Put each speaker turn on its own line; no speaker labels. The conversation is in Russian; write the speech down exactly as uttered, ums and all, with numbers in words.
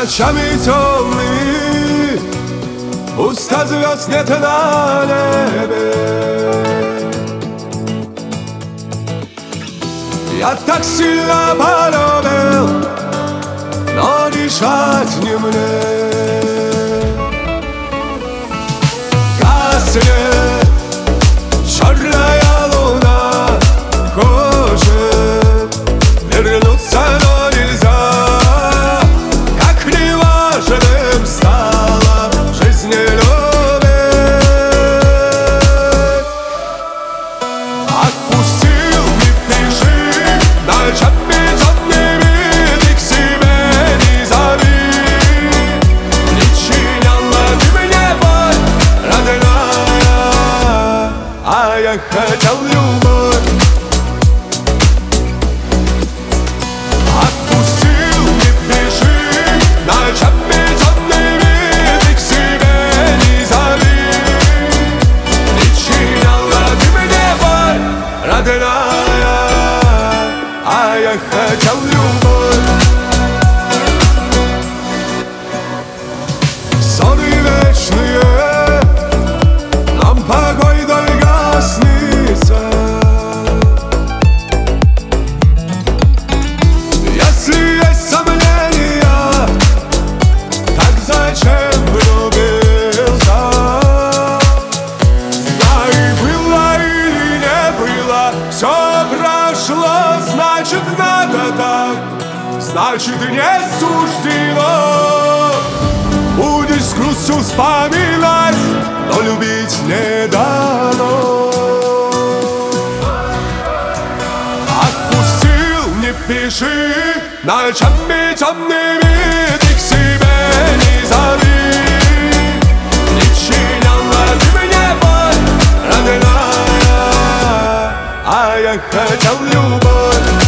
Ночами темными пусто звезд нет на небе. Я так сильно полюбил, но дышать не мне. Гаснет черная луна, хочет вернуться, но нельзя. Как неважным стала в жизни любовь. Отпустил, не пиши, ночами темными ты к себе не зови. Причиняла ты мне боль, родная, а я хотел любовь. Отпустил, не пиши, ночами темными ты к себе не зови. Причиняла ты мне боль, родная, а я хотел любовь. Ссоры вечные нам покой только снится. Если есть сомнения, так зачем влюбился? Знай, было или не было, все прошло, значит надо так, значит не суждено. Будешь с грустью вспоминать, но любить не дано. Отпустил, не пиши, ночами темными ты к себе не зови. Причиняла ты мне боль, родная, а я хотел любовь.